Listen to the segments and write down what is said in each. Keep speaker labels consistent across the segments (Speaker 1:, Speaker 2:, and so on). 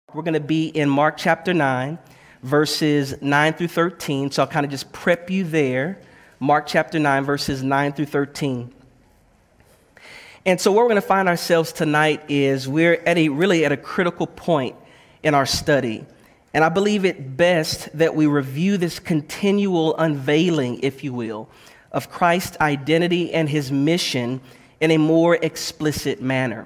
Speaker 1: We're going to be in Mark chapter 9, verses 9 through 13. So I'll kind of just prep you there. Mark chapter 9, verses 9 through 13. And so where we're going to find ourselves tonight is we're at a critical point in our study. And I believe it best that we review this continual unveiling, if you will, of Christ's identity and his mission in a more explicit manner.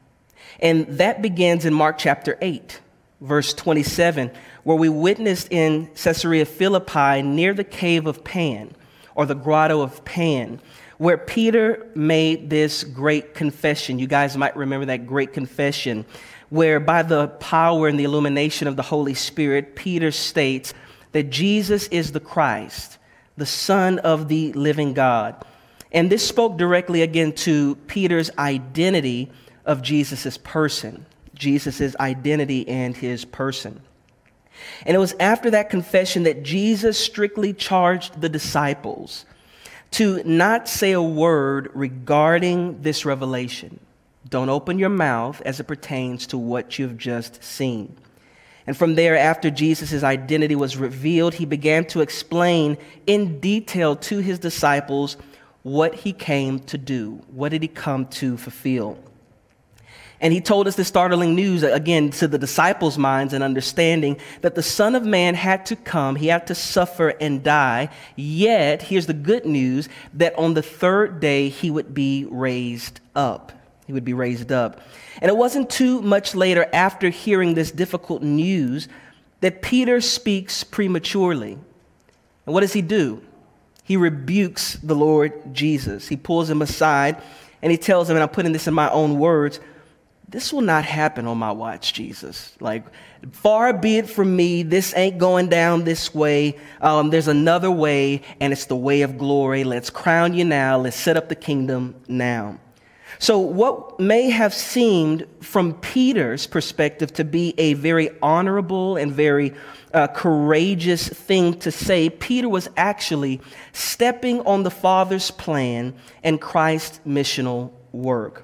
Speaker 1: And that begins in Mark chapter 8, verse 27, where we witnessed in Caesarea Philippi near the cave of Pan, or the grotto of Pan, where Peter made this great confession. You guys might remember that great confession, where by the power and the illumination of the Holy Spirit, Peter states that Jesus is the Christ, the Son of the living God. And this spoke directly again to Peter's identity of Jesus' person, Jesus' identity and his person. And it was after that confession that Jesus strictly charged the disciples to not say a word regarding this revelation. Don't open your mouth as it pertains to what you've just seen. And from there, after Jesus' identity was revealed, he began to explain in detail to his disciples what he came to do. What did he come to fulfill? And he told us the startling news, again, to the disciples' minds and understanding that the Son of Man had to come, he had to suffer and die, yet, here's the good news, that on the third day he would be raised up. He would be raised up. And it wasn't too much later after hearing this difficult news that Peter speaks prematurely. And what does he do? He rebukes the Lord Jesus. He pulls him aside and he tells him, and I'm putting this in my own words, "This will not happen on my watch, Jesus. Like, far be it from me. This ain't going down this way. There's another way, and it's the way of glory. Let's crown you now. Let's set up the kingdom now." So what may have seemed from Peter's perspective to be a very honorable and very courageous thing to say, Peter was actually stepping on the Father's plan and Christ's missional work.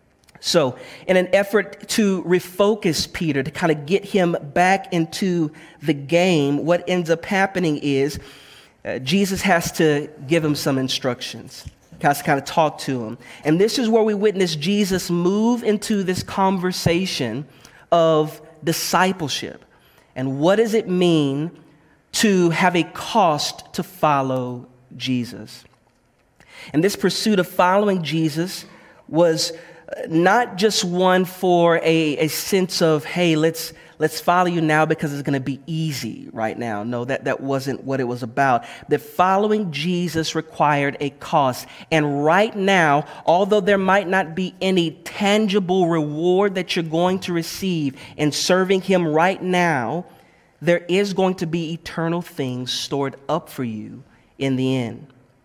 Speaker 1: So in an effort to refocus Peter, to kind of get him back into the game, what ends up happening is Jesus has to give him some instructions. He has to kind of talk to him. And this is where we witness Jesus move into this conversation of discipleship. And what does it mean to have a cost to follow Jesus? And this pursuit of following Jesus was not just one for a sense of, hey, let's follow you now because it's going to be easy right now. No, that wasn't what it was about. That following Jesus required a cost. And right now, although there might not be any tangible reward that you're going to receive in serving him right now, there is going to be eternal things stored up for you in the end.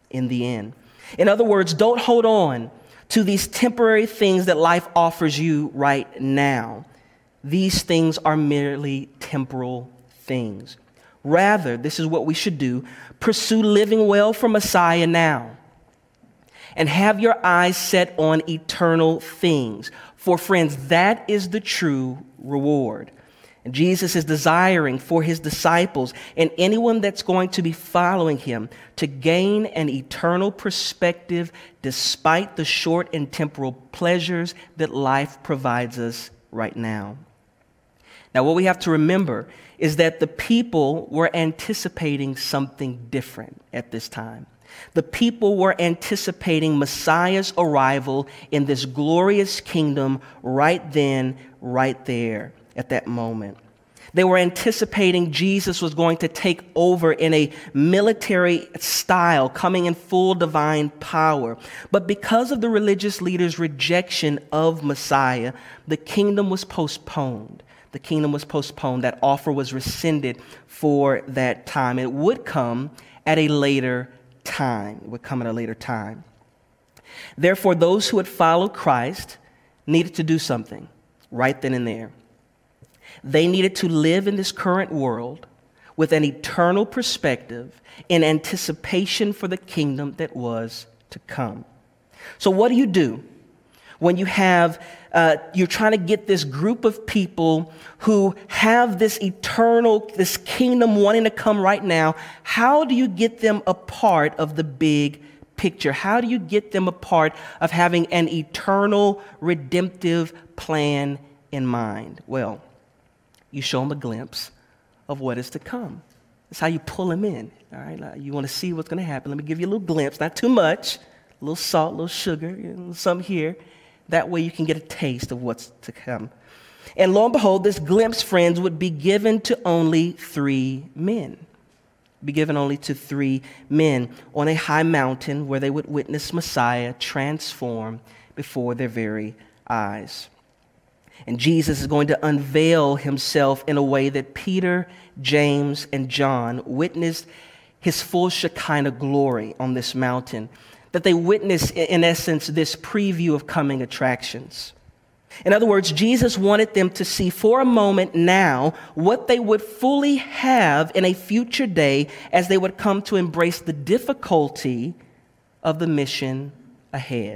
Speaker 1: In other words, don't hold on to these temporary things that life offers you right now. These things are merely temporal things. Rather, this is what we should do: pursue living well for Messiah now, and have your eyes set on eternal things. For friends, that is the true reward. And Jesus is desiring for his disciples and anyone that's going to be following him to gain an eternal perspective despite the short and temporal pleasures that life provides us right now. Now, what we have to remember is that the people were anticipating something different at this time. The people were anticipating Messiah's arrival in this glorious kingdom right then, right there, at that moment. They were anticipating Jesus was going to take over in a military style, coming in full divine power. But because of the religious leaders' rejection of Messiah, the kingdom was postponed. That offer was rescinded for that time. It would come at a later time. Therefore, those who had followed Christ needed to do something right then and there. They needed to live in this current world with an eternal perspective in anticipation for the kingdom that was to come. So what do you do when you have, you're trying to get this group of people who have this eternal, this kingdom wanting to come right now, how do you get them a part of the big picture? How do you get them a part of having an eternal, redemptive plan in mind? Well, you show them a glimpse of what is to come. That's how you pull them in, all right? You want to see what's going to happen. Let me give you a little glimpse, not too much, a little salt, a little sugar, some here. That way you can get a taste of what's to come. And lo and behold, this glimpse, friends, would be given to only 3 men. Be given only to 3 men on a high mountain where they would witness Messiah transform before their very eyes. And Jesus is going to unveil himself in a way that Peter, James, and John witnessed his full Shekinah glory on this mountain, that they witnessed, in essence, this preview of coming attractions. In other words, Jesus wanted them to see for a moment now what they would fully have in a future day as they would come to embrace the difficulty of the mission ahead.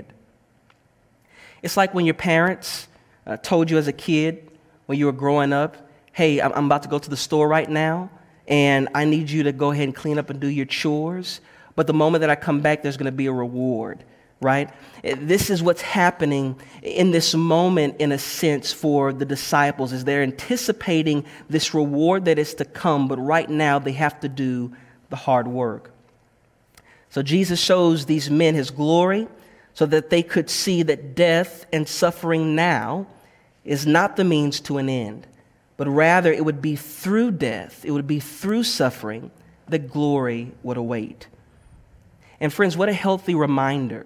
Speaker 1: It's like when your parents told you as a kid when you were growing up, hey, I'm about to go to the store right now, and I need you to go ahead and clean up and do your chores. But the moment that I come back, there's going to be a reward, right? This is what's happening in this moment, in a sense, for the disciples, is they're anticipating this reward that is to come, but right now they have to do the hard work. So Jesus shows these men his glory so that they could see that death and suffering now is not the means to an end, but rather it would be through death, it would be through suffering that glory would await. And friends, what a healthy reminder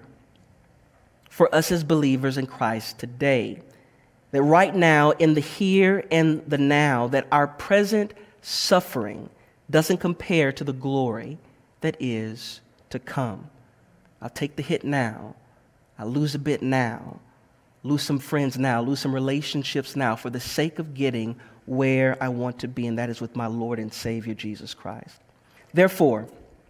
Speaker 1: for us as believers in Christ today, that right now, in the here and the now, that our present suffering doesn't compare to the glory that is to come. I'll take the hit now. I'll lose a bit now. Lose some friends now. Lose some relationships now for the sake of getting where I want to be, and that is with my Lord and Savior, Jesus Christ. Therefore,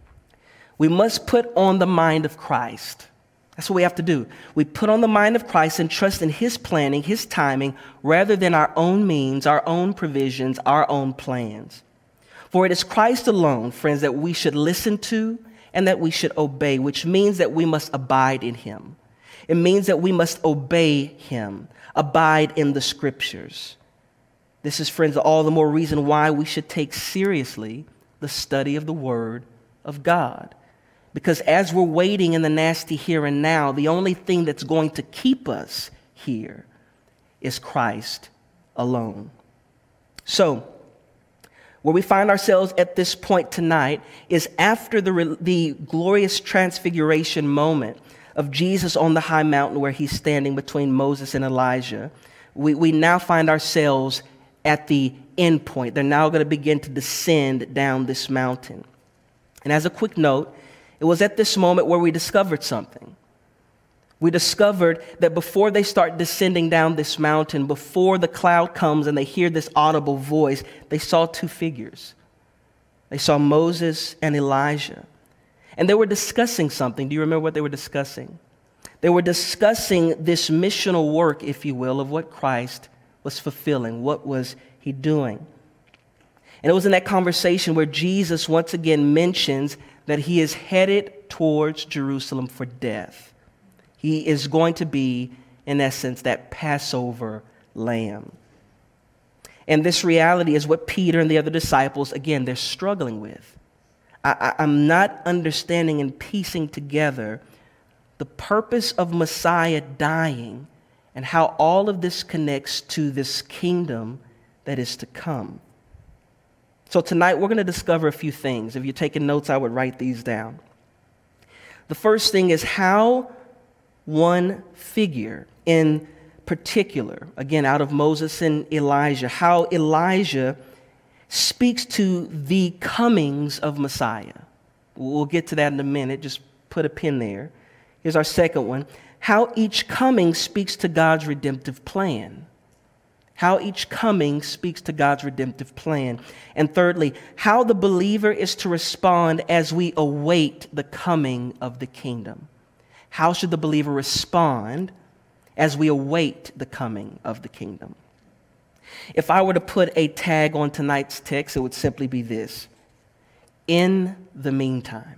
Speaker 1: we must put on the mind of Christ. That's what we have to do. We put on the mind of Christ and trust in his planning, his timing, rather than our own means, our own provisions, our own plans. For it is Christ alone, friends, that we should listen to and that we should obey, which means that we must abide in him. It means that we must obey him, abide in the scriptures. This is, friends, all the more reason why we should take seriously the study of the Word of God. Because as we're waiting in the nasty here and now, the only thing that's going to keep us here is Christ alone. So, where we find ourselves at this point tonight is after the glorious transfiguration moment of Jesus on the high mountain where he's standing between Moses and Elijah. We now find ourselves at the end point. They're now going to begin to descend down this mountain. And as a quick note, it was at this moment where we discovered something. We discovered that before they start descending down this mountain, before the cloud comes and they hear this audible voice, they saw 2 figures. They saw Moses and Elijah. And they were discussing something. Do you remember what they were discussing? They were discussing this missional work, if you will, of what Christ was fulfilling. What was he doing? And it was in that conversation where Jesus once again mentions that he is headed towards Jerusalem for death. He is going to be, in essence, that Passover lamb. And this reality is what Peter and the other disciples, again, they're struggling with. I'm not understanding and piecing together the purpose of Messiah dying and how all of this connects to this kingdom that is to come. So tonight we're going to discover a few things. If you're taking notes, I would write these down. The first thing is how one figure in particular, again, out of Moses and Elijah, how Elijah speaks to the comings of Messiah. We'll get to that in a minute. Just put a pin there. Here's our second one. How each coming speaks to God's redemptive plan. How each coming speaks to God's redemptive plan. And thirdly, how the believer is to respond as we await the coming of the kingdom. How should the believer respond as we await the coming of the kingdom. If I were to put a tag on tonight's text, it would simply be this: in the meantime.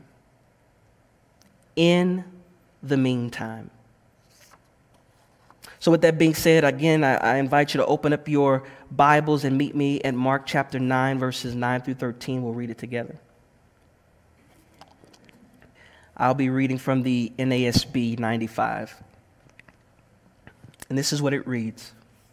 Speaker 1: In the meantime. So with that being said, again, I invite you to open up your Bibles and meet me at Mark chapter 9, verses 9 through 13. We'll read it together. I'll be reading from the NASB 95. And this is what it reads.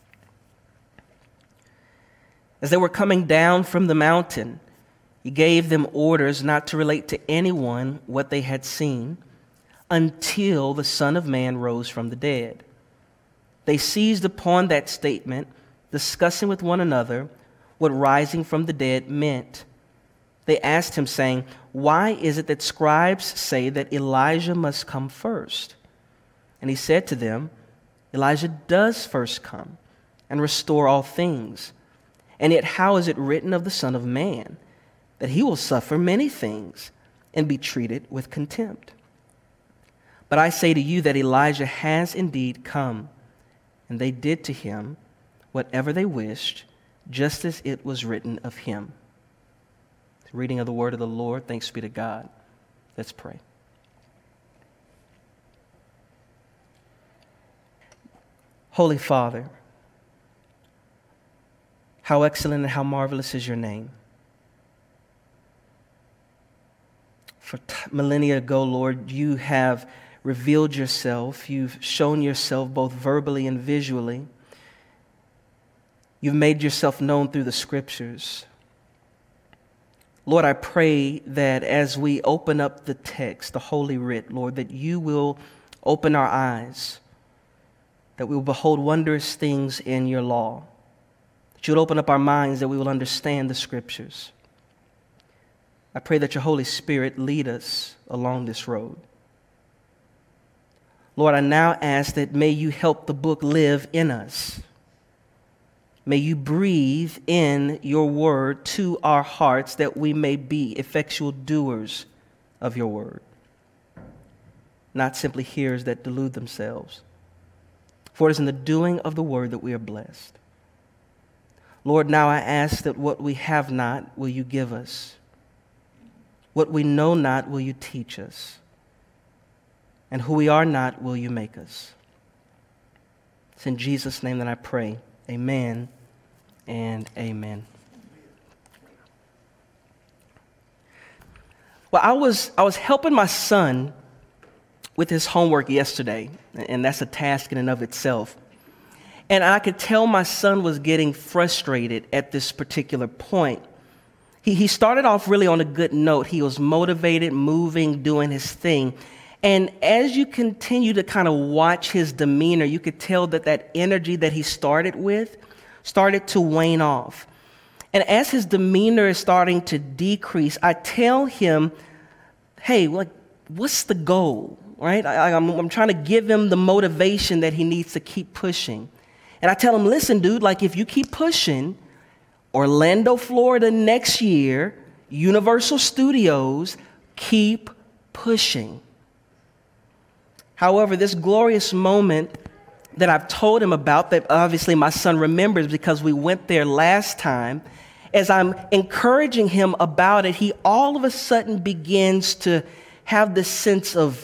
Speaker 1: As they were coming down from the mountain, he gave them orders not to relate to anyone what they had seen until the Son of Man rose from the dead. They seized upon that statement, discussing with one another what rising from the dead meant. They asked him, saying, "Why is it that scribes say that Elijah must come first?" And he said to them, "Elijah does first come and restore all things. And yet how is it written of the Son of Man, that he will suffer many things and be treated with contempt? But I say to you that Elijah has indeed come, and they did to him whatever they wished, just as it was written of him." The reading of the word of the Lord. Thanks be to God. Let's pray. Holy Father, how excellent and how marvelous is your name. For millennia ago, Lord, you have revealed yourself. You've shown yourself both verbally and visually. You've made yourself known through the scriptures. Lord, I pray that as we open up the text, the Holy Writ, Lord, that you will open our eyes, that we will behold wondrous things in your law, that you will open up our minds, that we will understand the scriptures. I pray that your Holy Spirit lead us along this road. Lord, I now ask that may you help the book live in us. May you breathe in your word to our hearts that we may be effectual doers of your word, not simply hearers that delude themselves. For it is in the doing of the word that we are blessed. Lord, now I ask that what we have not will you give us. What we know not will you teach us. And who we are not will you make us. It's in Jesus' name that I pray. Amen and amen. Well, I was helping my son with his homework yesterday, and that's a task in and of itself. And I could tell my son was getting frustrated at this particular point. He started off really on a good note. He was motivated, moving, doing his thing. And as you continue to kind of watch his demeanor, you could tell that energy that he started with started to wane off. And as his demeanor is starting to decrease, I tell him, hey, what's the goal, right? I'm trying to give him the motivation that he needs to keep pushing. And I tell him, listen, dude, if you keep pushing, Orlando, Florida next year, Universal Studios, keep pushing. However, this glorious moment that I've told him about, that obviously my son remembers because we went there last time, as I'm encouraging him about it, he all of a sudden begins to have this sense of,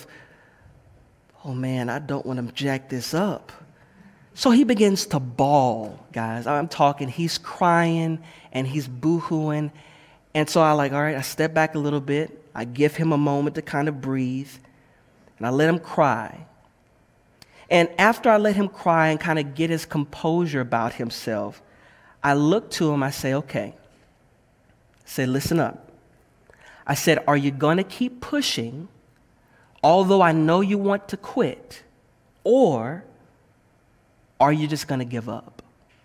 Speaker 1: oh man, I don't want to jack this up. So he begins to bawl, guys. I'm talking, he's crying and he's boo-hooing. And so I step back a little bit. I give him a moment to kind of breathe. And I let him cry. And after I let him cry and kind of get his composure about himself, I look to him, I say, okay. I said, listen up. I said, are you going to keep pushing, although I know you want to quit, or are you just going to give up?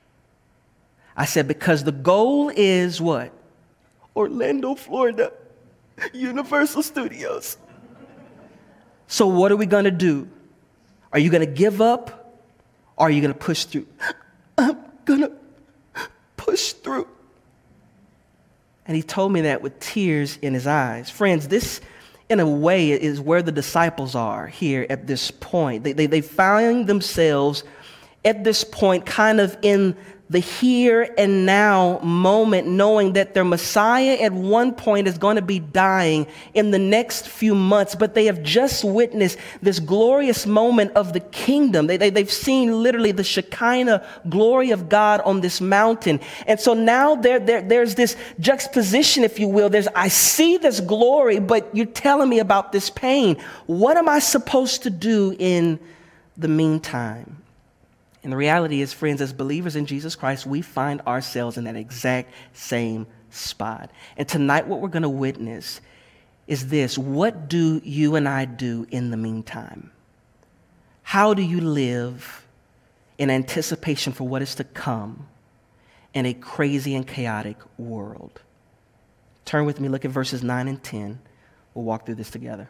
Speaker 1: I said, because the goal is what? Orlando, Florida, Universal Studios. So what are we going to do? Are you going to give up, or are you going to push through? I'm going to push through. And he told me that with tears in his eyes. Friends, this in a way, is where the disciples are here at this point. They find themselves at this point kind of in the here and now moment, knowing that their Messiah at one point is going to be dying in the next few months, but they have just witnessed this glorious moment of the kingdom. They've seen literally the Shekinah glory of God on this mountain. And so now there's this juxtaposition, if you will. I see this glory, but you're telling me about this pain. What am I supposed to do in the meantime? And the reality is, friends, as believers in Jesus Christ, we find ourselves in that exact same spot. And tonight what we're going to witness is this: what do you and I do in the meantime? How do you live in anticipation for what is to come in a crazy and chaotic world? Turn with me, look at verses 9 and 10. We'll walk through this together.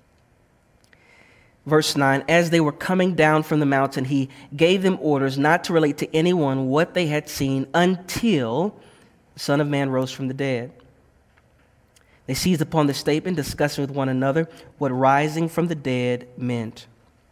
Speaker 1: Verse 9, as they were coming down from the mountain, he gave them orders not to relate to anyone what they had seen until the Son of Man rose from the dead. They seized upon this statement, discussing with one another what rising from the dead meant.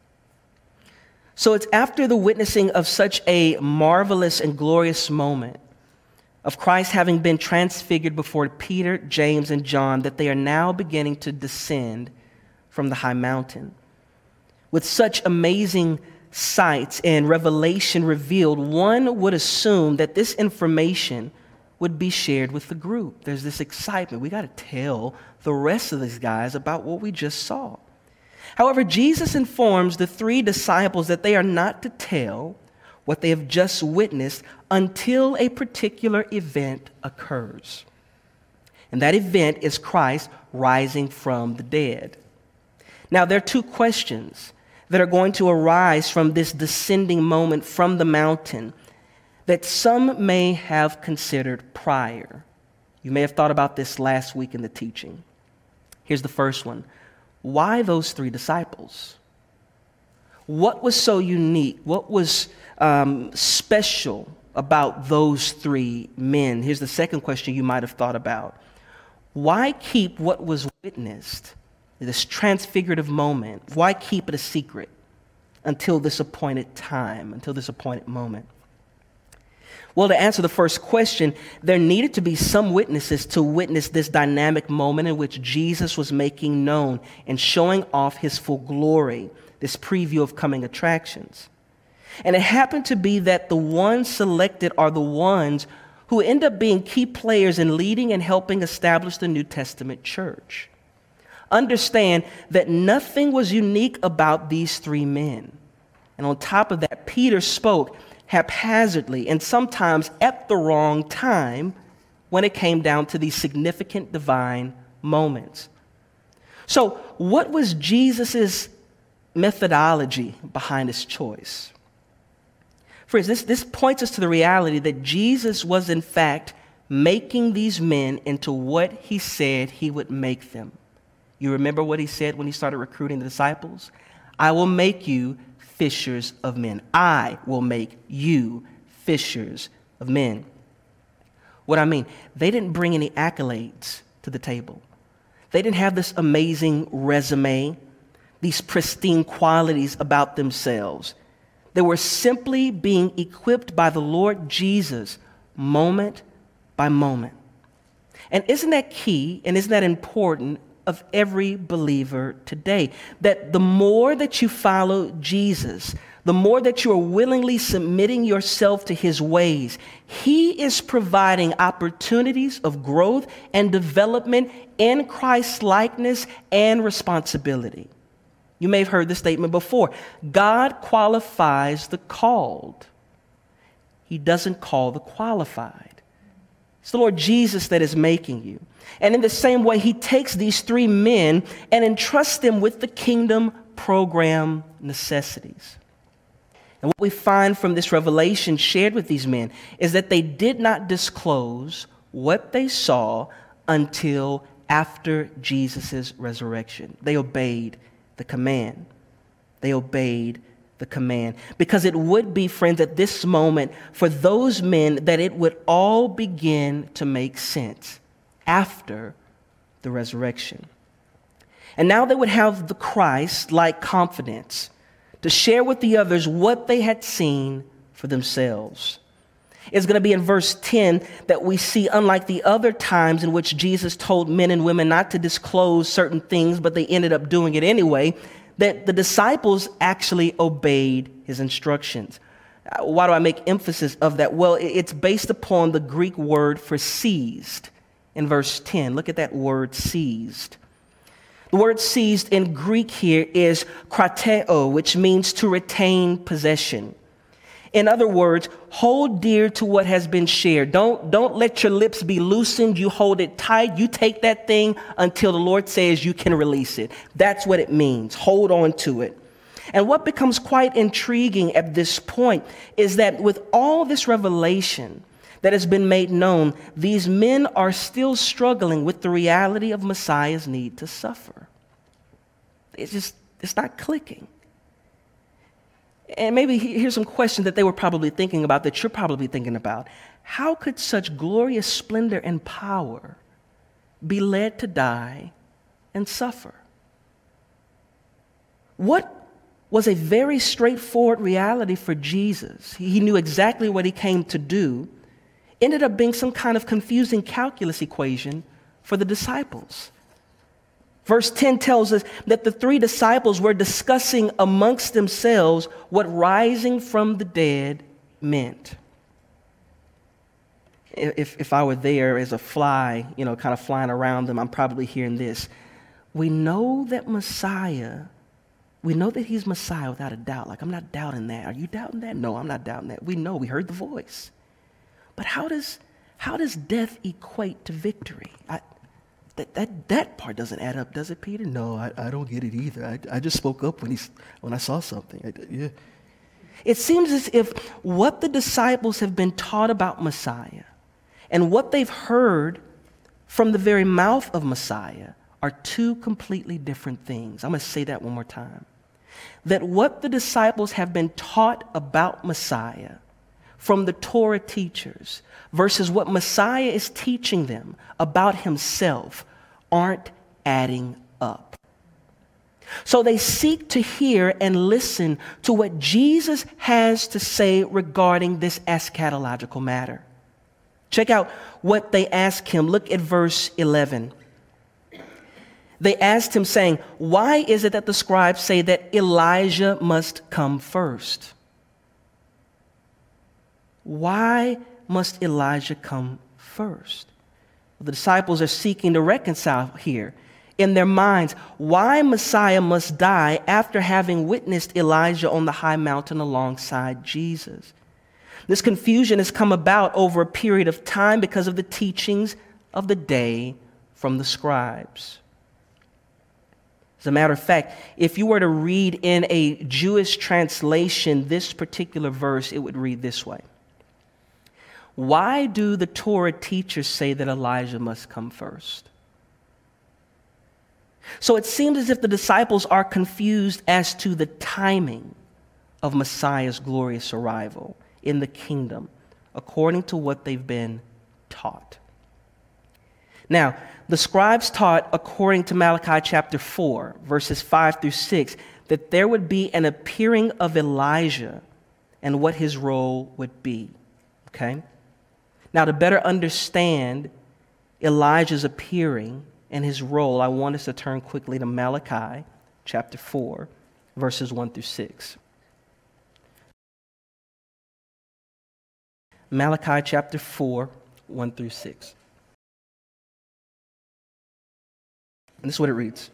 Speaker 1: So it's after the witnessing of such a marvelous and glorious moment of Christ having been transfigured before Peter, James, and John that they are now beginning to descend from the high mountain. With such amazing sights and revelation revealed, one would assume that this information would be shared with the group. There's this excitement. We got to tell the rest of these guys about what we just saw. However, Jesus informs the 3 disciples that they are not to tell what they have just witnessed until a particular event occurs. And that event is Christ rising from the dead. Now, there are 2 questions that are going to arise from this descending moment from the mountain that some may have considered prior. You may have thought about this last week in the teaching. Here's the first one. Why those 3 disciples? What was so unique? What was special about those 3 men? Here's the second question you might have thought about. Why keep what was witnessed, this transfigurative moment, why keep it a secret until this appointed time, until this appointed moment? Well, to answer the first question, there needed to be some witnesses to witness this dynamic moment in which Jesus was making known and showing off his full glory, this preview of coming attractions. And it happened to be that the ones selected are the ones who end up being key players in leading and helping establish the New Testament church. Understand that nothing was unique about these 3 men. And on top of that, Peter spoke haphazardly and sometimes at the wrong time when it came down to these significant divine moments. So, what was Jesus' methodology behind his choice? Friends, this points us to the reality that Jesus was in fact making these men into what he said he would make them. You remember what he said when he started recruiting the disciples? I will make you fishers of men. I will make you fishers of men. What I mean, they didn't bring any accolades to the table. They didn't have this amazing resume, these pristine qualities about themselves. They were simply being equipped by the Lord Jesus moment by moment. And isn't that key and isn't that important of every believer today? That the more that you follow Jesus, the more that you are willingly submitting yourself to his ways, he is providing opportunities of growth and development in Christ's likeness and responsibility. You may have heard this statement before. God qualifies the called. He doesn't call the qualified. It's the Lord Jesus that is making you. And in the same way, he takes these 3 men and entrusts them with the kingdom program necessities. And what we find from this revelation shared with these men is that they did not disclose what they saw until after Jesus' resurrection. They obeyed the command. They obeyed the command. Because it would be, friends, at this moment for those men that it would all begin to make sense after the resurrection. And now they would have the Christ-like confidence to share with the others what they had seen for themselves. It's going to be in verse 10 that we see, unlike the other times in which Jesus told men and women not to disclose certain things, but they ended up doing it anyway, that the disciples actually obeyed his instructions. Why do I make emphasis of that? Well, it's based upon the Greek word for seized in verse 10. Look at that word, seized. The word seized in Greek here is krateo, which means to retain possession. In other words, hold dear to what has been shared. Don't let your lips be loosened. You hold it tight. You take that thing until the Lord says you can release it. That's what it means. Hold on to it. And what becomes quite intriguing at this point is that with all this revelation that has been made known, these men are still struggling with the reality of Messiah's need to suffer. It's not clicking. And maybe here's some questions that they were probably thinking about, that you're probably thinking about. How could such glorious splendor and power be led to die and suffer? What was a very straightforward reality for Jesus, he knew exactly what he came to do, ended up being some kind of confusing calculus equation for the disciples. Verse 10 tells us that the three disciples were discussing amongst themselves what rising from the dead meant. If I were there as a fly, kind of flying around them, I'm probably hearing this. We know that he's Messiah without a doubt. Like, I'm not doubting that. Are you doubting that? No, I'm not doubting that. We know, we heard the voice. But how does death equate to victory? That part doesn't add up, does it, Peter? No, I don't get it either. I just spoke up when I saw something. Yeah. It seems as if what the disciples have been taught about Messiah and what they've heard from the very mouth of Messiah are two completely different things. I'm going to say that one more time. That what the disciples have been taught about Messiah from the Torah teachers versus what Messiah is teaching them about himself aren't adding up. So they seek to hear and listen to what Jesus has to say regarding this eschatological matter. Check out what they ask him. Look at verse 11. They asked him, saying, "Why is it that the scribes say that Elijah must come first?" Why must Elijah come first? The disciples are seeking to reconcile here in their minds why Messiah must die after having witnessed Elijah on the high mountain alongside Jesus. This confusion has come about over a period of time because of the teachings of the day from the scribes. As a matter of fact, if you were to read in a Jewish translation this particular verse, it would read this way. Why do the Torah teachers say that Elijah must come first? So it seems as if the disciples are confused as to the timing of Messiah's glorious arrival in the kingdom, according to what they've been taught. Now, the scribes taught, according to Malachi chapter 4, verses 5 through 6, that there would be an appearing of Elijah and what his role would be. Okay? Now, to better understand Elijah's appearing and his role, I want us to turn quickly to Malachi chapter 4, verses 1 through 6. Malachi chapter 4, 1 through 6. And this is what it reads.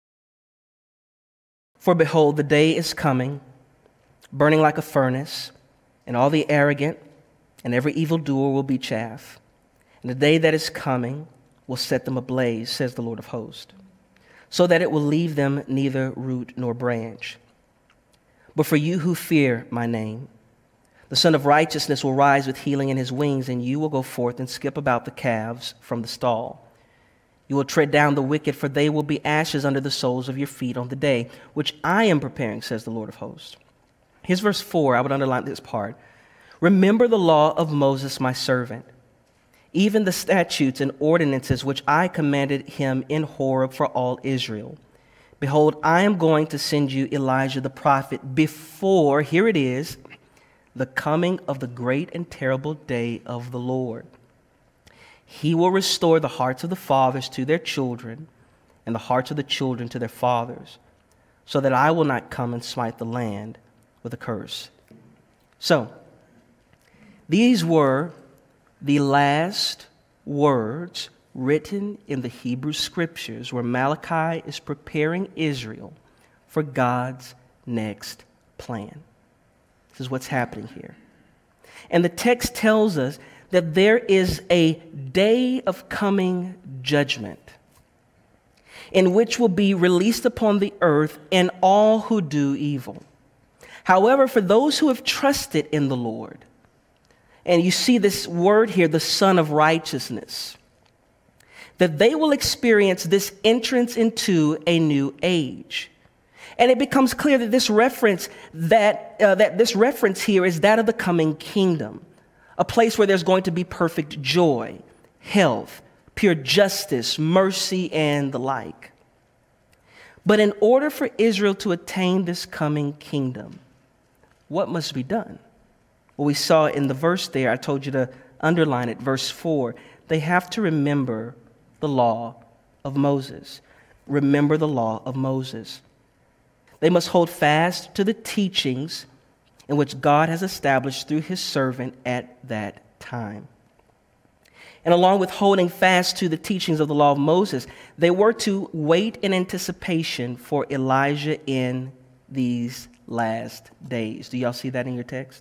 Speaker 1: "For behold, the day is coming, burning like a furnace, and all the arrogant and every evildoer will be chaff. And the day that is coming will set them ablaze, says the Lord of hosts, so that it will leave them neither root nor branch. But for you who fear my name, the Son of Righteousness will rise with healing in his wings, and you will go forth and skip about the calves from the stall. You will tread down the wicked, for they will be ashes under the soles of your feet on the day, which I am preparing, says the Lord of hosts." Here's verse 4. I would underline this part. "Remember the law of Moses, my servant, even the statutes and ordinances which I commanded him in Horeb for all Israel, Behold, I am going to send you Elijah the prophet before, here it is, the coming of the great and terrible day of the Lord. He will restore the hearts of the fathers to their children, and the hearts of the children to their fathers, so that I will not come and smite the land with a curse. So, these were the last words written in the Hebrew Scriptures where Malachi is preparing Israel for God's next plan. This is what's happening here. And the text tells us that there is a day of coming judgment in which will be released upon the earth and all who do evil. However, for those who have trusted in the Lord, and you see this word here, the Son of Righteousness, that they will experience this entrance into a new age. And it becomes clear that this reference here is that of the coming kingdom, a place where there's going to be perfect joy, health, pure justice, mercy, and the like. But in order for Israel to attain this coming kingdom, what must be done? Well, we saw in the verse there, I told you to underline it, verse 4, they have to remember the law of Moses. Remember the law of Moses. They must hold fast to the teachings in which God has established through his servant at that time. And along with holding fast to the teachings of the law of Moses, they were to wait in anticipation for Elijah in these last days. Do y'all see that in your text?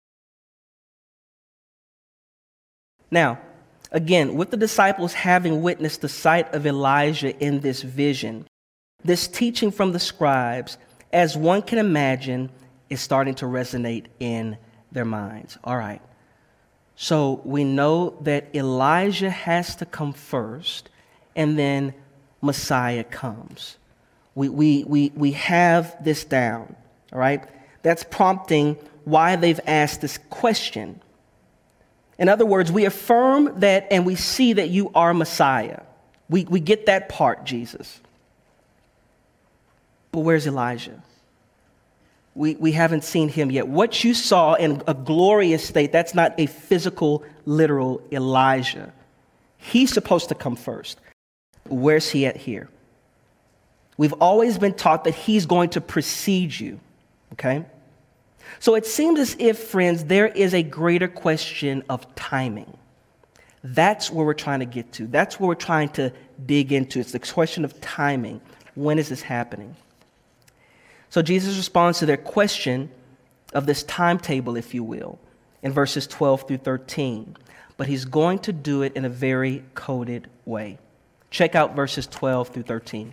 Speaker 1: Now, again, with the disciples having witnessed the sight of Elijah in this vision, this teaching from the scribes, as one can imagine, is starting to resonate in their minds. All right. So we know that Elijah has to come first, and then Messiah comes. We have this down. All right. That's prompting why they've asked this question. In other words, we affirm that and we see that you are Messiah. We get that part, Jesus. But where's Elijah? We haven't seen him yet. What you saw in a glorious state, that's not a physical, literal Elijah. He's supposed to come first. Where's he at here? We've always been taught that he's going to precede you, okay? So it seems as if, friends, there is a greater question of timing. That's where we're trying to get to. That's where we're trying to dig into. It's the question of timing. When is this happening? So Jesus responds to their question of this timetable, if you will, in verses 12 through 13. But he's going to do it in a very coded way. Check out verses 12 through 13.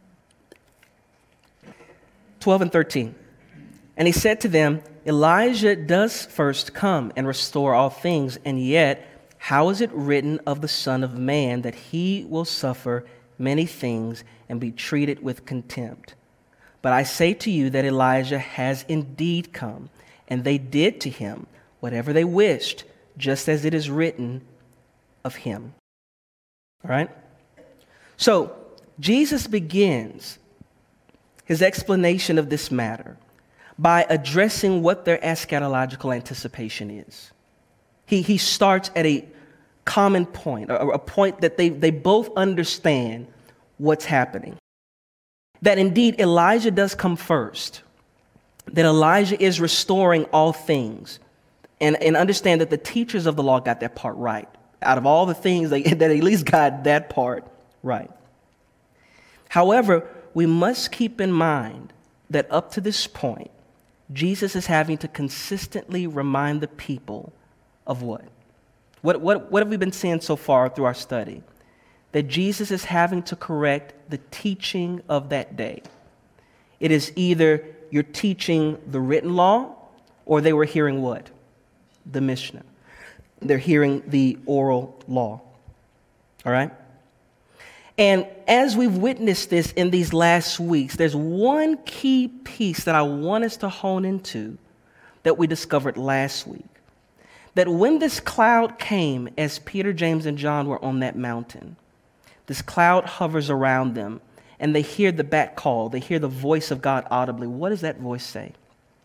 Speaker 1: 12 and 13. And he said to them, Elijah does first come and restore all things, and yet how is it written of the Son of Man that he will suffer many things and be treated with contempt? But I say to you that Elijah has indeed come, and they did to him whatever they wished, just as it is written of him. All right? So Jesus begins his explanation of this matter by addressing what their eschatological anticipation is. He starts at a common point, a point that they both understand what's happening. That indeed Elijah does come first, that Elijah is restoring all things, and understand that the teachers of the law got that part right. Out of all the things, that at least got that part right. However, we must keep in mind that up to this point, Jesus is having to consistently remind the people of what? What have we been seeing so far through our study? That Jesus is having to correct the teaching of that day. It is either you're teaching the written law, or they were hearing what? The Mishnah. They're hearing the oral law. All right? And as we've witnessed this in these last weeks, there's one key piece that I want us to hone into that we discovered last week. That when this cloud came, as Peter, James, and John were on that mountain, this cloud hovers around them, and they hear the back call. They hear the voice of God audibly. What does that voice say?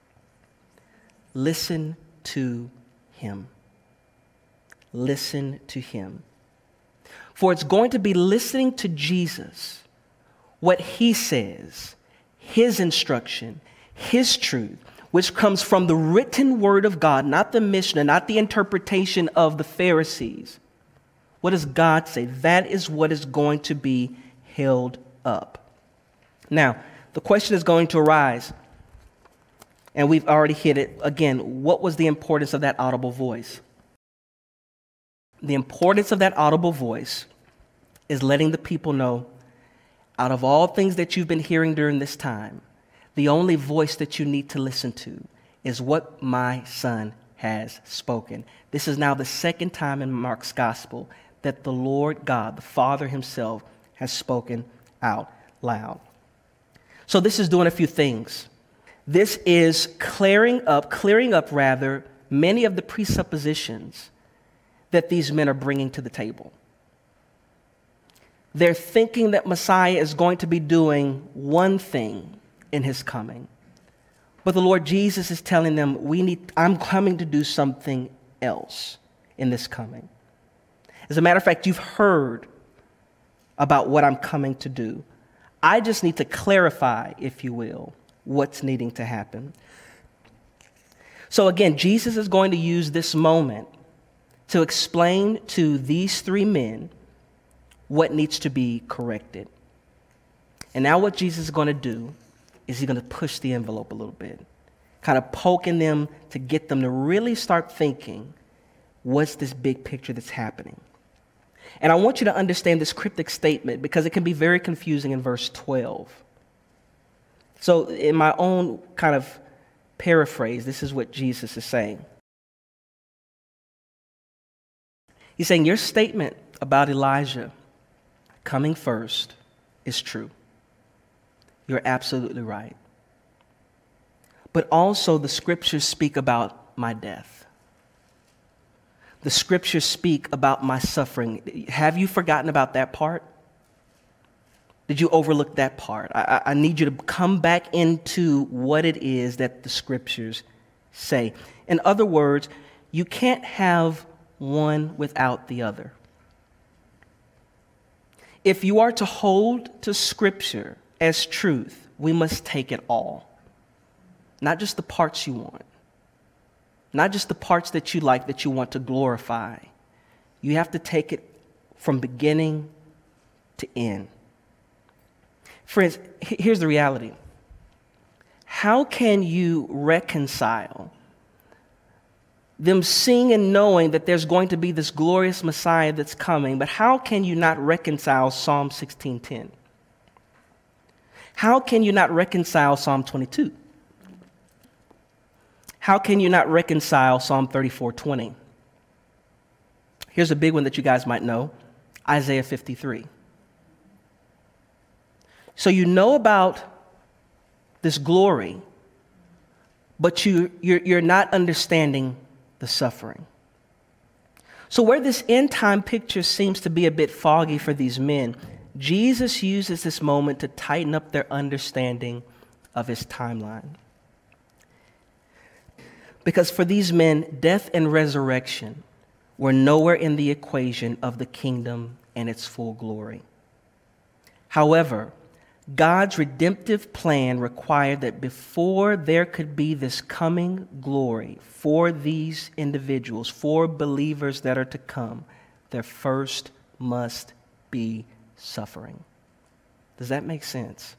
Speaker 1: Listen to him. Listen to him. For it's going to be listening to Jesus, what he says, his instruction, his truth, which comes from the written word of God, not the Mishnah, not the interpretation of the Pharisees. What does God say? That is what is going to be held up. Now, the question is going to arise, and we've already hit it. Again, what was the importance of that audible voice? The importance of that audible voice is letting the people know, out of all things that you've been hearing during this time, the only voice that you need to listen to is what my son has spoken. This is now the second time in Mark's gospel that the Lord God, the Father himself, has spoken out loud. So this is doing a few things. This is clearing up many of the presuppositions that these men are bringing to the table. They're thinking that Messiah is going to be doing one thing in his coming. But the Lord Jesus is telling them, I'm coming to do something else in this coming. As a matter of fact, you've heard about what I'm coming to do. I just need to clarify, if you will, what's needing to happen. So again, Jesus is going to use this moment to explain to these three men what needs to be corrected. And now what Jesus is going to do is he's going to push the envelope a little bit, kind of poking them to get them to really start thinking, what's this big picture that's happening? And I want you to understand this cryptic statement because it can be very confusing in verse 12. So in my own kind of paraphrase, this is what Jesus is saying. He's saying, your statement about Elijah coming first is true. You're absolutely right. But also the scriptures speak about my death. The scriptures speak about my suffering. Have you forgotten about that part? Did you overlook that part? I need you to come back into what it is that the scriptures say. In other words, you can't have one without the other. If you are to hold to Scripture as truth, we must take it all. Not just the parts you want. Not just the parts that you like, that you want to glorify. You have to take it from beginning to end. Friends, here's the reality. How can you reconcile them seeing and knowing that there's going to be this glorious Messiah that's coming, but how can you not reconcile Psalm 16:10? How can you not reconcile Psalm 22? How can you not reconcile Psalm 34:20? Here's a big one that you guys might know, Isaiah 53. So you know about this glory, but you're not understanding the suffering. So where this end time picture seems to be a bit foggy for these men, Jesus uses this moment to tighten up their understanding of his timeline. Because for these men, death and resurrection were nowhere in the equation of the kingdom and its full glory. However, God's redemptive plan required that before there could be this coming glory for these individuals, for believers that are to come, there first must be suffering. Does that make sense?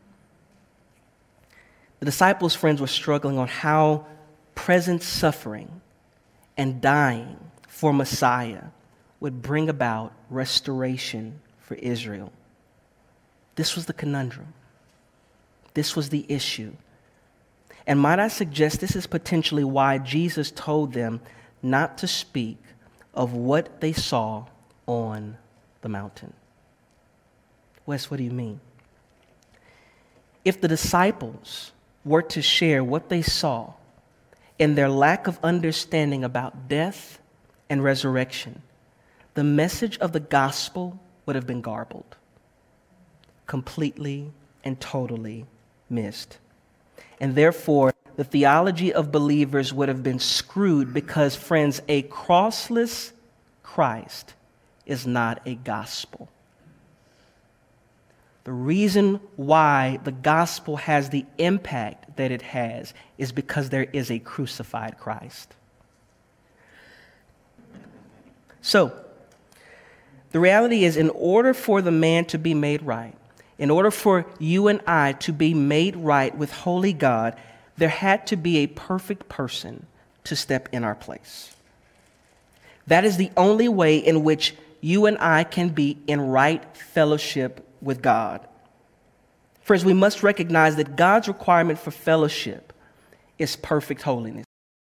Speaker 1: The disciples' friends were struggling on how present suffering and dying for Messiah would bring about restoration for Israel. This was the conundrum. This was the issue. And might I suggest this is potentially why Jesus told them not to speak of what they saw on the mountain. Wes, what do you mean? If the disciples were to share what they saw in their lack of understanding about death and resurrection, the message of the gospel would have been garbled. completely and totally missed. And therefore, the theology of believers would have been screwed because, friends, a crossless Christ is not a gospel. The reason why the gospel has the impact that it has is because there is a crucified Christ. So, the reality is, in order for the man to be made right, in order for you and I to be made right with holy God, there had to be a perfect person to step in our place. That is the only way in which you and I can be in right fellowship with God. Friends, we must recognize that God's requirement for fellowship is perfect holiness.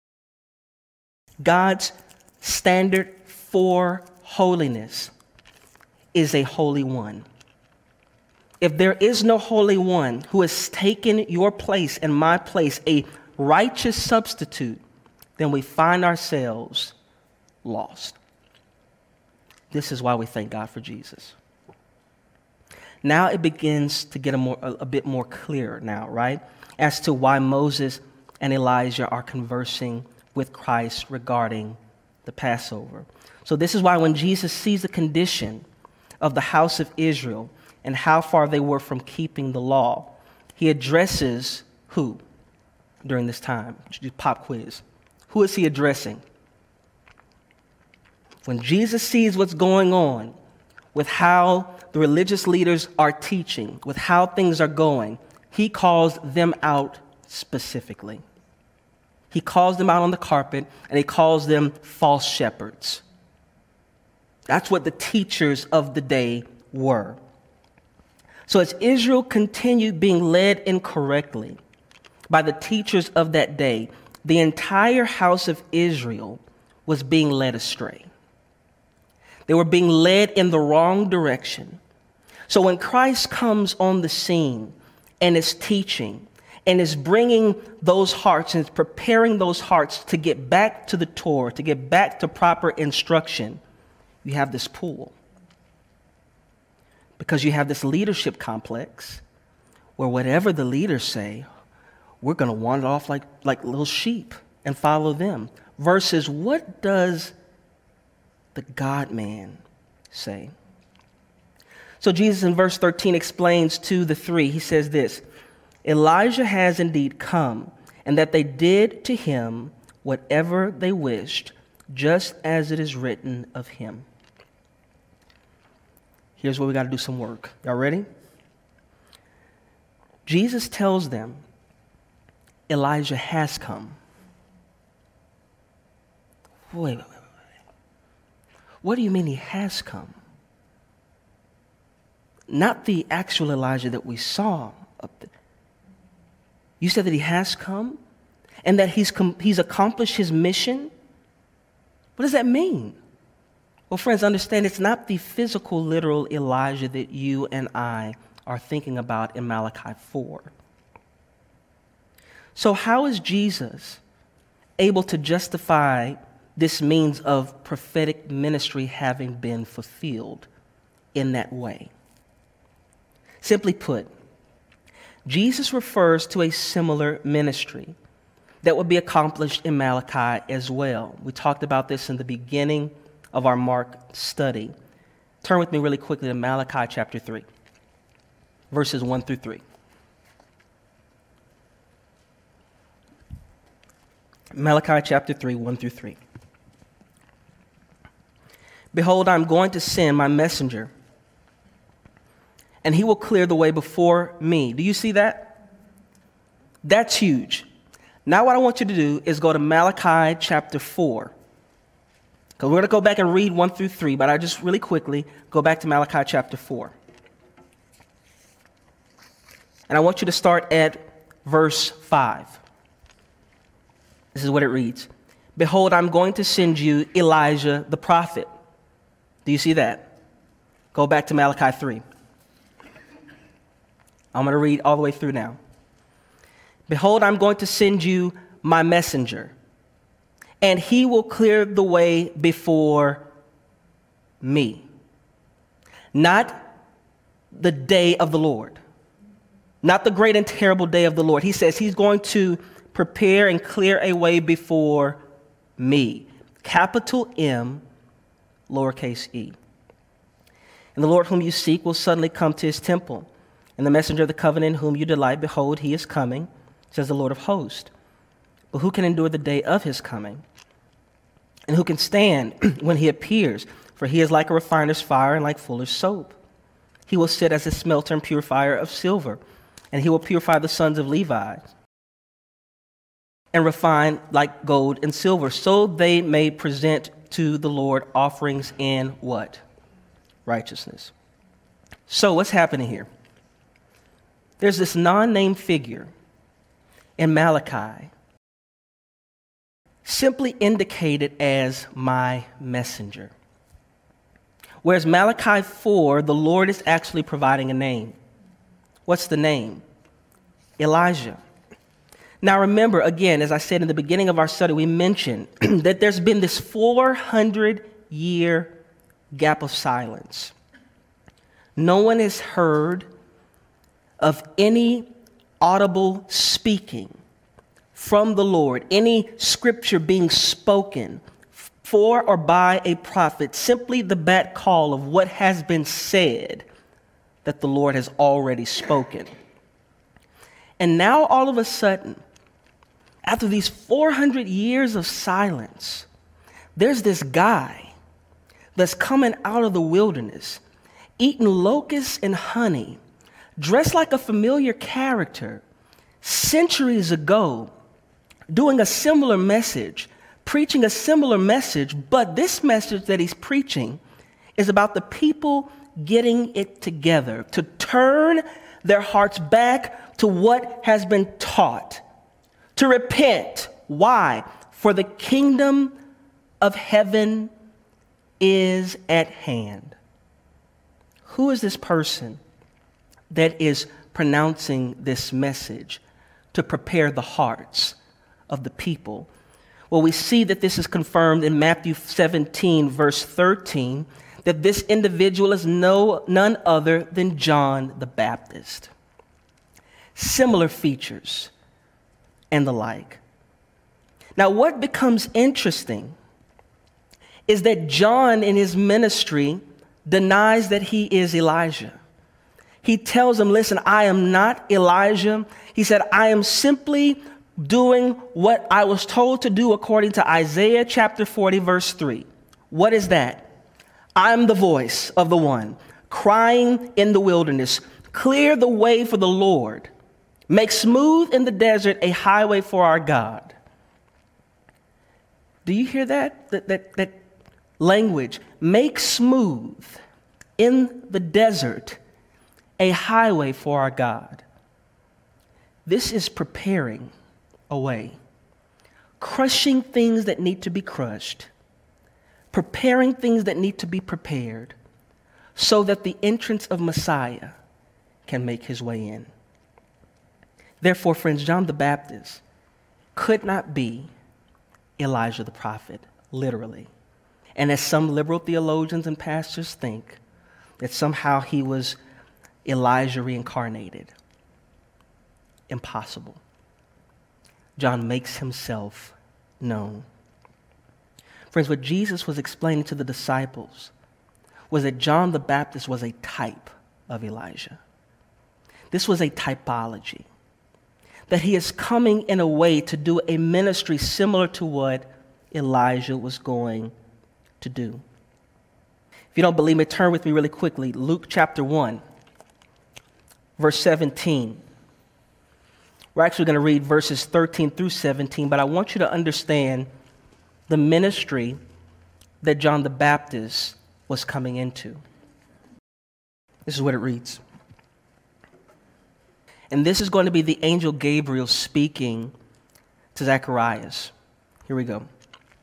Speaker 1: God's standard for holiness is a holy one. If there is no holy one who has taken your place and my place, a righteous substitute, then we find ourselves lost. This is why we thank God for Jesus. Now it begins to get a bit more clear now, right? As to why Moses and Elijah are conversing with Christ regarding the Passover. So this is why when Jesus sees the condition of the house of Israel and how far they were from keeping the law, he addresses who during this time? Pop quiz. Who is he addressing? When Jesus sees what's going on with how the religious leaders are teaching, with how things are going, he calls them out specifically. He calls them out on the carpet, and he calls them false shepherds. That's what the teachers of the day were. So as Israel continued being led incorrectly by the teachers of that day, the entire house of Israel was being led astray. They were being led in the wrong direction. So when Christ comes on the scene and is teaching and is bringing those hearts and is preparing those hearts to get back to the Torah, to get back to proper instruction, you have this pool. Because you have this leadership complex where whatever the leaders say, we're going to wander off like little sheep and follow them. Versus what does the God-man say? So Jesus in verse 13 explains to the three, he says this, Elijah has indeed come, and that they did to him whatever they wished, just as it is written of him. Here's where we got to do some work. Y'all ready? Jesus tells them Elijah has come. Wait. What do you mean he has come? Not the actual Elijah that we saw up there. You said that he has come and that he's accomplished his mission? What does that mean? Well, friends, understand it's not the physical, literal Elijah that you and I are thinking about in Malachi 4. So how is Jesus able to justify this means of prophetic ministry having been fulfilled in that way? Simply put, Jesus refers to a similar ministry that would be accomplished in Malachi as well. We talked about this in the beginning of our Mark study. Turn with me really quickly to Malachi chapter 3, verses 1 through 3. Malachi chapter 3, 1 through 3. Behold, I'm going to send my messenger, and he will clear the way before me. Do you see that? That's huge. Now what I want you to do is go to Malachi chapter 4. Because we're going to go back and read 1 through 3, but I just really quickly go back to Malachi chapter 4. And I want you to start at verse 5. This is what it reads. Behold, I'm going to send you Elijah the prophet. Do you see that? Go back to Malachi 3. I'm going to read all the way through now. Behold, I'm going to send you my messenger, and he will clear the way before me. Not the day of the Lord, not the great and terrible day of the Lord. He says he's going to prepare and clear a way before me. Capital M, lowercase e. And the Lord whom you seek will suddenly come to his temple. And the messenger of the covenant in whom you delight, behold, he is coming, says the Lord of hosts. But who can endure the day of his coming? And who can stand when he appears? For he is like a refiner's fire and like fuller's soap. He will sit as a smelter and purifier of silver, and he will purify the sons of Levi and refine like gold and silver, so they may present to the Lord offerings in what? Righteousness. So what's happening here? There's this non-named figure in Malachi, simply indicated as my messenger. Whereas Malachi 4, the Lord is actually providing a name. What's the name? Elijah. Now remember, again, as I said in the beginning of our study, we mentioned that there's been this 400-year gap of silence. No one has heard of any audible speaking from the Lord, any scripture being spoken for or by a prophet, simply the back call of what has been said that the Lord has already spoken. And now all of a sudden, after these 400 years of silence, there's this guy that's coming out of the wilderness, eating locusts and honey, dressed like a familiar character, centuries ago, doing a similar message, preaching a similar message, but this message that he's preaching is about the people getting it together, to turn their hearts back to what has been taught, to repent. Why? For the kingdom of heaven is at hand. Who is this person that is pronouncing this message to prepare the hearts of the people? Well, we see that this is confirmed in Matthew 17, verse 13, that this individual is none other than John the Baptist. Similar features and the like. Now, what becomes interesting is that John in his ministry denies that he is Elijah. He tells him, listen, I am not Elijah. He said, I am simply doing what I was told to do according to Isaiah chapter 40, verse 3. What is that? I'm the voice of the one crying in the wilderness, clear the way for the Lord, make smooth in the desert a highway for our God. Do you hear that? That language, make smooth in the desert a highway for our God. This is preparing a way, crushing things that need to be crushed, preparing things that need to be prepared, so that the entrance of Messiah can make his way in. Therefore, friends, John the Baptist could not be Elijah the prophet, literally. And as some liberal theologians and pastors think, that somehow he was Elijah reincarnated. Impossible. John makes himself known. Friends, what Jesus was explaining to the disciples was that John the Baptist was a type of Elijah. This was a typology. That he is coming in a way to do a ministry similar to what Elijah was going to do. If you don't believe me, turn with me really quickly. Luke chapter 1, verse 17. We're actually going to read verses 13 through 17, but I want you to understand the ministry that John the Baptist was coming into. This is what it reads. And this is going to be the angel Gabriel speaking to Zacharias. Here we go.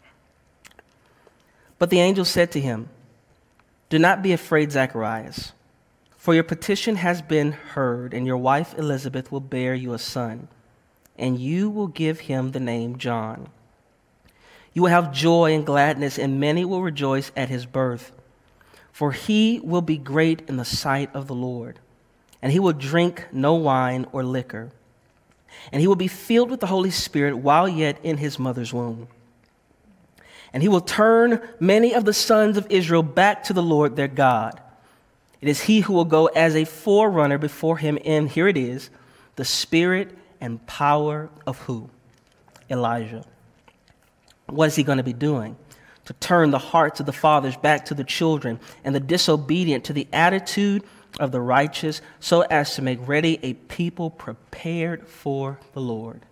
Speaker 1: But the angel said to him, do not be afraid, Zacharias, for your petition has been heard, and your wife Elizabeth will bear you a son, and you will give him the name John. You will have joy and gladness, and many will rejoice at his birth. for he will be great in the sight of the Lord, and he will drink no wine or liquor, and he will be filled with the Holy Spirit while yet in his mother's womb. And he will turn many of the sons of Israel back to the Lord their God. It is he who will go as a forerunner before him in, here it is, the spirit and power of who? Elijah. What is he going to be doing? To turn the hearts of the fathers back to the children and the disobedient to the attitude of the righteous, so as to make ready a people prepared for the Lord.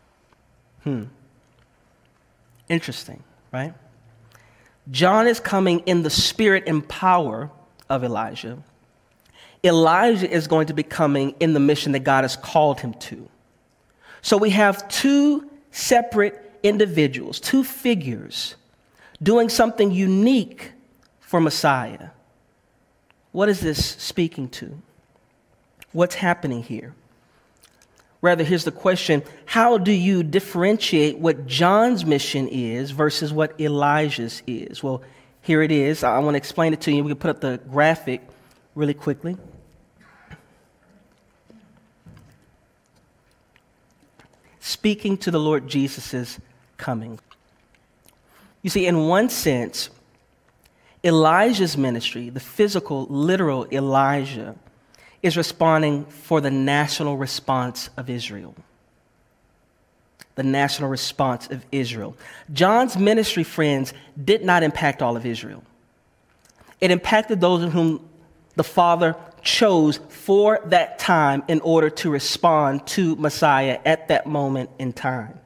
Speaker 1: Interesting, right? John is coming in the spirit and power of Elijah. Elijah is going to be coming in the mission that God has called him to. So we have two separate individuals, two figures, doing something unique for Messiah. What is this speaking to? What's happening here? Rather, here's the question: how do you differentiate what John's mission is versus what Elijah's is? Well, here it is. I want to explain it to you. We can put up the graphic really quickly. Speaking to the Lord Jesus' coming. You see, in one sense, Elijah's ministry, the physical, literal Elijah, is responding for the national response of Israel. The national response of Israel. John's ministry, friends, did not impact all of Israel. It impacted those whom the Father chose for that time in order to respond to Messiah at that moment in time.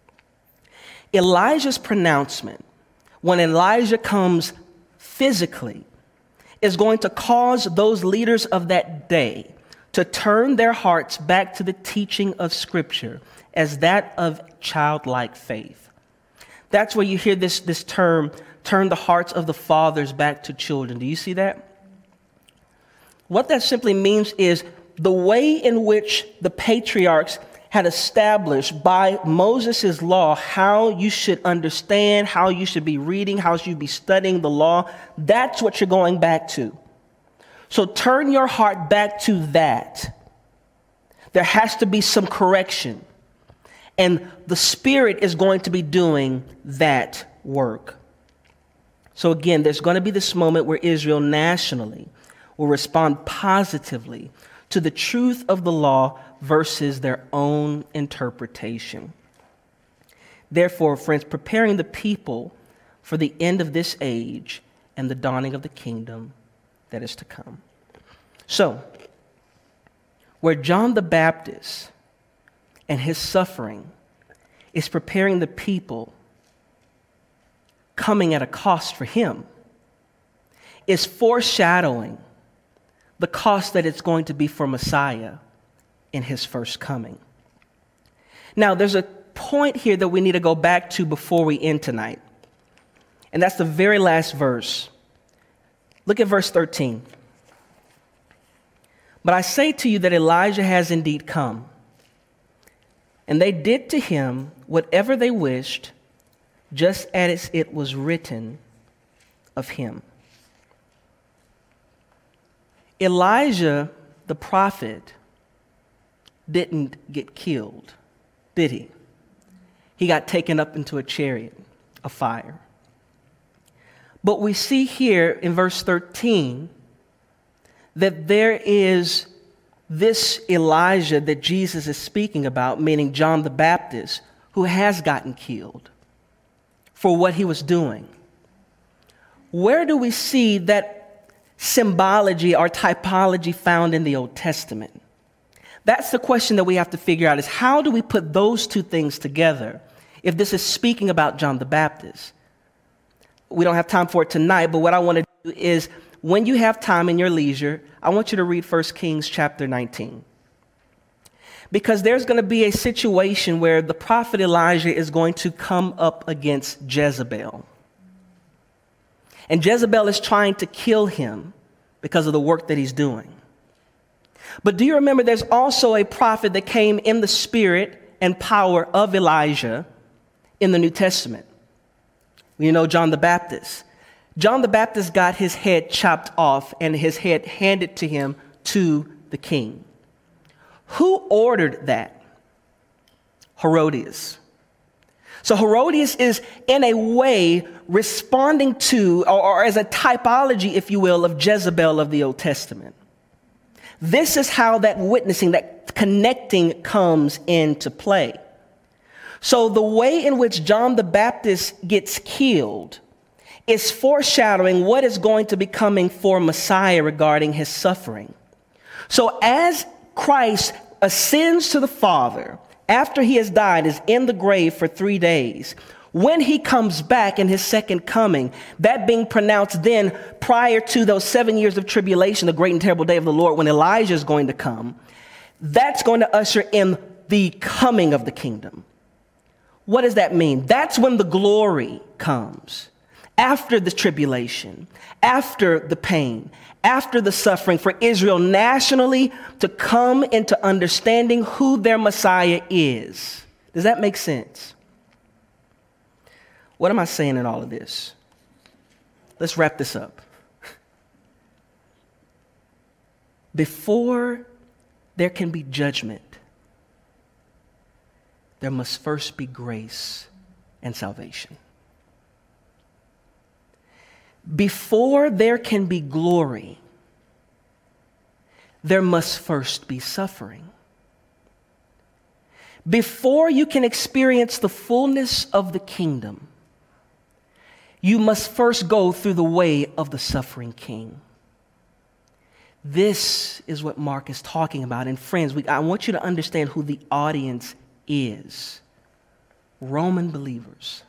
Speaker 1: Elijah's pronouncement, when Elijah comes physically, is going to cause those leaders of that day to turn their hearts back to the teaching of Scripture as that of childlike faith. That's where you hear this term, turn the hearts of the fathers back to children. Do you see that? What that simply means is the way in which the patriarchs had established by Moses' law how you should understand, how you should be reading, how you should be studying the law. That's what you're going back to. So turn your heart back to that. There has to be some correction. And the Spirit is going to be doing that work. So again, there's going to be this moment where Israel nationally will respond positively to the truth of the law versus their own interpretation. Therefore, friends, preparing the people for the end of this age and the dawning of the kingdom that is to come. So, where John the Baptist and his suffering is preparing the people, coming at a cost for him, is foreshadowing the cost that it's going to be for Messiah in his first coming. Now, there's a point here that we need to go back to before we end tonight. And that's the very last verse. Look at verse 13. But I say to you that Elijah has indeed come, and they did to him whatever they wished, just as it was written of him. Elijah, the prophet, didn't get killed, did he? He got taken up into a chariot of fire. But we see here in verse 13 that there is this Elijah that Jesus is speaking about, meaning John the Baptist, who has gotten killed for what he was doing. Where do we see that symbology or typology found in the Old Testament? That's the question that we have to figure out, is how do we put those two things together if this is speaking about John the Baptist? We don't have time for it tonight, but what I want to do is, when you have time in your leisure, I want you to read 1 Kings chapter 19. Because there's going to be a situation where the prophet Elijah is going to come up against Jezebel. And Jezebel is trying to kill him because of the work that he's doing. But do you remember there's also a prophet that came in the spirit and power of Elijah in the New Testament? You know, John the Baptist. John the Baptist got his head chopped off and his head handed to him to the king. Who ordered that? Herodias. So Herodias is in a way responding to, or as a typology, if you will, of Jezebel of the Old Testament. This is how that witnessing, that connecting comes into play. So the way in which John the Baptist gets killed is foreshadowing what is going to be coming for Messiah regarding his suffering. So as Christ ascends to the Father, after he has died, is in the grave for 3 days, when he comes back in his second coming, that being pronounced then prior to those 7 years of tribulation, the great and terrible day of the Lord, when Elijah is going to come, that's going to usher in the coming of the kingdom. What does that mean? That's when the glory comes. After the tribulation, after the pain, after the suffering, for Israel nationally to come into understanding who their Messiah is. Does that make sense? What am I saying in all of this? Let's wrap this up. Before there can be judgment, there must first be grace and salvation. Before there can be glory, there must first be suffering. Before you can experience the fullness of the kingdom, you must first go through the way of the suffering king. This is what Mark is talking about. And friends, I want you to understand who the audience is. Roman believers.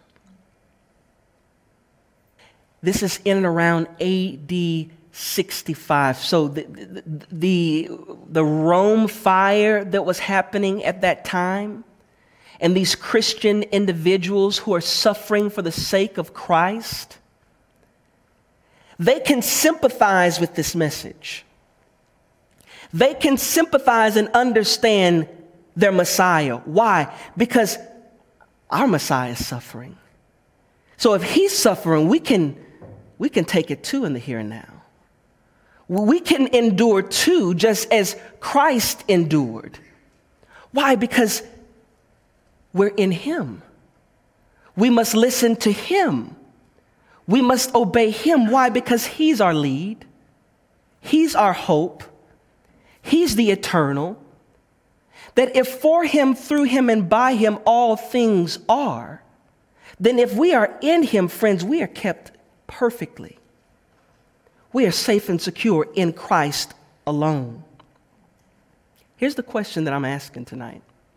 Speaker 1: This is in and around AD 65. So the Rome fire that was happening at that time, and these Christian individuals who are suffering for the sake of Christ, they can sympathize with this message. They can sympathize and understand their Messiah. Why? Because our Messiah is suffering. So if he's suffering, we can take it too in the here and now. We can endure too, just as Christ endured. Why? Because we're in him. We must listen to him. We must obey him. Why? Because he's our lead. He's our hope. He's the eternal. That if for him, through him, and by him all things are, then if we are in him, friends, we are kept perfectly. We are safe and secure in Christ alone. Here's the question that I'm asking tonight.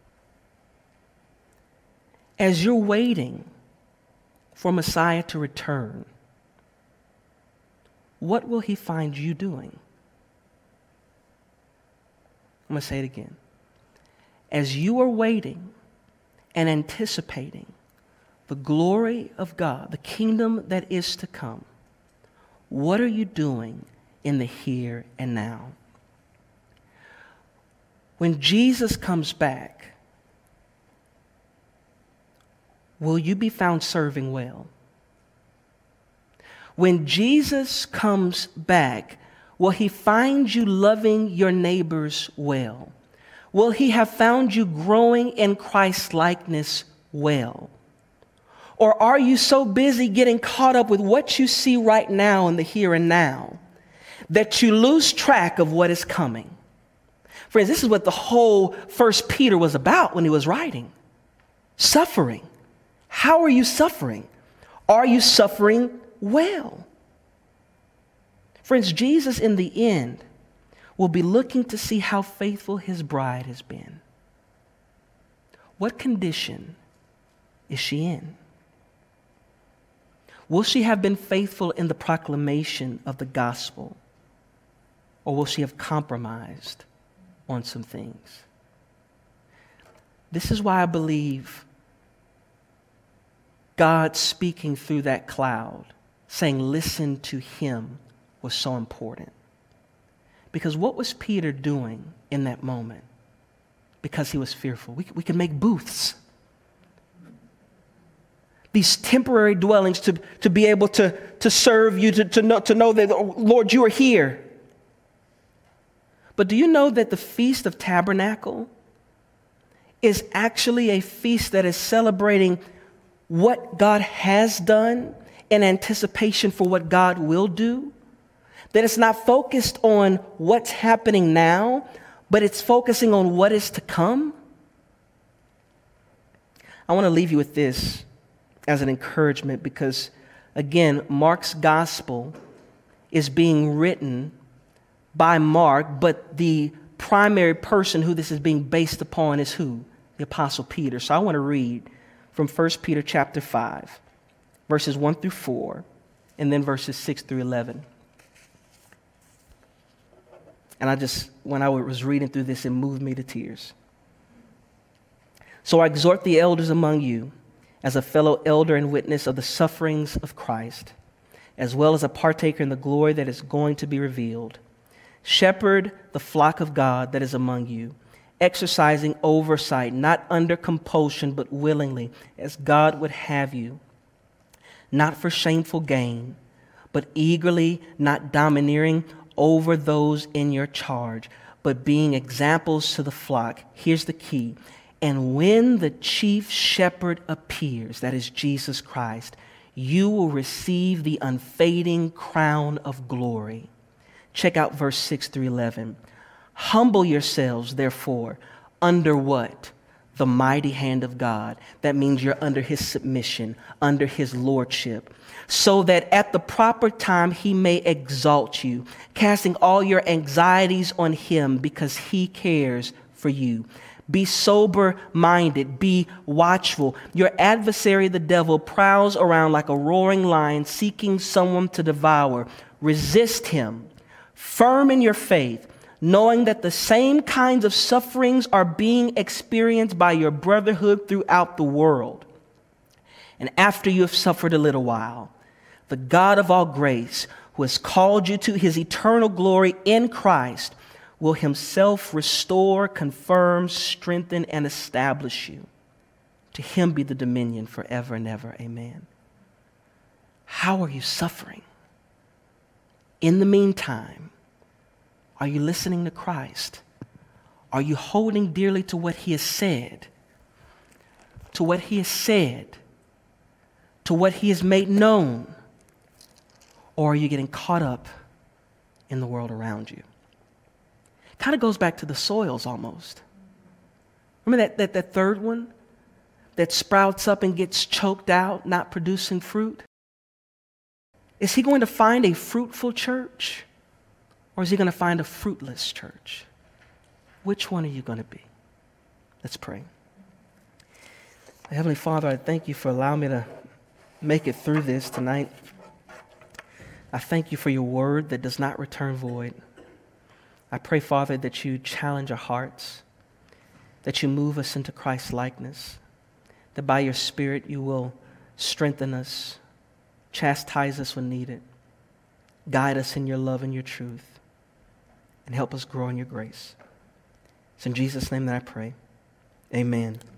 Speaker 1: As you're waiting for Messiah to return, what will he find you doing? I'm going to say it again. As you are waiting and anticipating the glory of God, the kingdom that is to come, what are you doing in the here and now? When Jesus comes back, will you be found serving well? When Jesus comes back, will he find you loving your neighbors well? Will he have found you growing in Christ-likeness well? Or are you so busy getting caught up with what you see right now in the here and now that you lose track of what is coming? Friends, this is what the whole 1 Peter was about when he was writing. Suffering. How are you suffering? Are you suffering well? Friends, Jesus in the end will be looking to see how faithful his bride has been. What condition is she in? Will she have been faithful in the proclamation of the gospel, or will she have compromised on some things? This is why I believe God speaking through that cloud, saying, listen to him, was so important. Because what was Peter doing in that moment? Because he was fearful. We could make booths. these temporary dwellings to be able to serve you, to know that, oh, Lord, you are here. But do you know that the Feast of Tabernacle is actually a feast that is celebrating what God has done in anticipation for what God will do? That it's not focused on what's happening now, but it's focusing on what is to come? I want to leave you with this as an encouragement because, again, Mark's gospel is being written by Mark, but the primary person who this is being based upon is who? The Apostle Peter. So I want to read from 1 Peter chapter 5, verses 1 through 4, and then verses 6 through 11. And when I was reading through this, it moved me to tears. So I exhort the elders among you, as a fellow elder and witness of the sufferings of Christ, as well as a partaker in the glory that is going to be revealed. Shepherd the flock of God that is among you, exercising oversight, not under compulsion, but willingly, as God would have you, not for shameful gain, but eagerly, not domineering over those in your charge, but being examples to the flock. Here's the key. And when the chief shepherd appears, that is Jesus Christ, you will receive the unfading crown of glory. Check out verse 6 through 11. Humble yourselves, therefore, under what? The mighty hand of God. That means you're under his submission, under his lordship, so that at the proper time he may exalt you, casting all your anxieties on him because he cares for you. Be sober-minded, be watchful. Your adversary, the devil, prowls around like a roaring lion seeking someone to devour. Resist him, firm in your faith, knowing that the same kinds of sufferings are being experienced by your brotherhood throughout the world. And after you have suffered a little while, the God of all grace, who has called you to his eternal glory in Christ, will himself restore, confirm, strengthen, and establish you. To him be the dominion forever and ever. Amen. How are you suffering? In the meantime, are you listening to Christ? Are you holding dearly to what he has said? To what he has said? To what he has made known? Or are you getting caught up in the world around you? Kind of goes back to the soils almost. Remember that third one that sprouts up and gets choked out, not producing fruit? Is he going to find a fruitful church, or is he going to find a fruitless church? Which one are you going to be? Let's pray. Heavenly Father, I thank you for allowing me to make it through this tonight. I thank you for your word that does not return void. I pray, Father, that you challenge our hearts, that you move us into Christ's likeness, that by your Spirit you will strengthen us, chastise us when needed, guide us in your love and your truth, and help us grow in your grace. It's in Jesus' name that I pray. Amen.